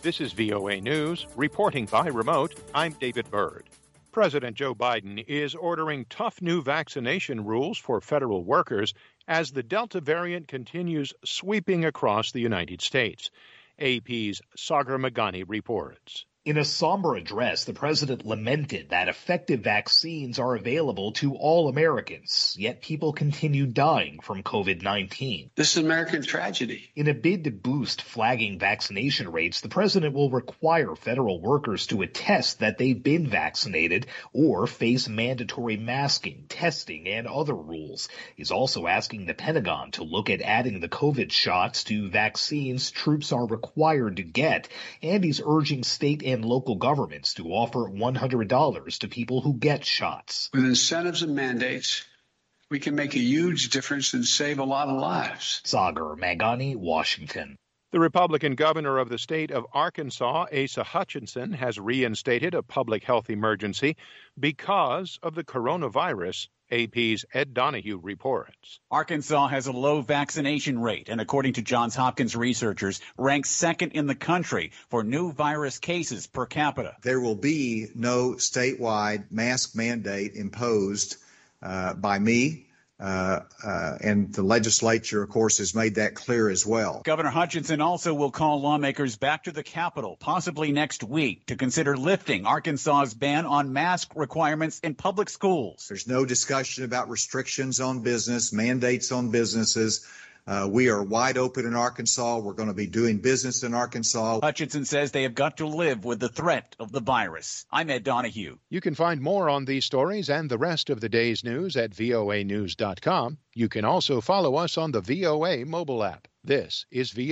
This is VOA News, reporting by remote. I'm David Byrd. President Joe Biden is ordering tough new vaccination rules for federal workers as the Delta variant continues sweeping across the United States. AP's Sagar Meghani reports. In a somber address, the president lamented that effective vaccines are available to all Americans, yet people continue dying from COVID-19. This is American tragedy. In a bid to boost flagging vaccination rates, the president will require federal workers to attest that they've been vaccinated or face mandatory masking, testing, and other rules. He's also asking the Pentagon to look at adding the COVID shots to vaccines troops are required to get, and he's urging state and local governments to offer $100 to people who get shots. With incentives and mandates, we can make a huge difference and save a lot of lives. Sagar Meghani, Washington. The Republican governor of the state of Arkansas, Asa Hutchinson, has reinstated a public health emergency because of the coronavirus. AP's Ed Donahue reports. Arkansas has a low vaccination rate and, according to Johns Hopkins researchers, ranks second in the country for new virus cases per capita. There will be no statewide mask mandate imposed by me. And the legislature, of course, has made that clear as well. Governor Hutchinson also will call lawmakers back to the Capitol, possibly next week, to consider lifting Arkansas's ban on mask requirements in public schools. There's no discussion about restrictions on business, mandates on businesses. We are wide open in Arkansas. We're going to be doing business in Arkansas. Hutchinson says they have got to live with the threat of the virus. I'm Ed Donahue. You can find more on these stories and the rest of the day's news at voanews.com. You can also follow us on the VOA mobile app. This is VOA.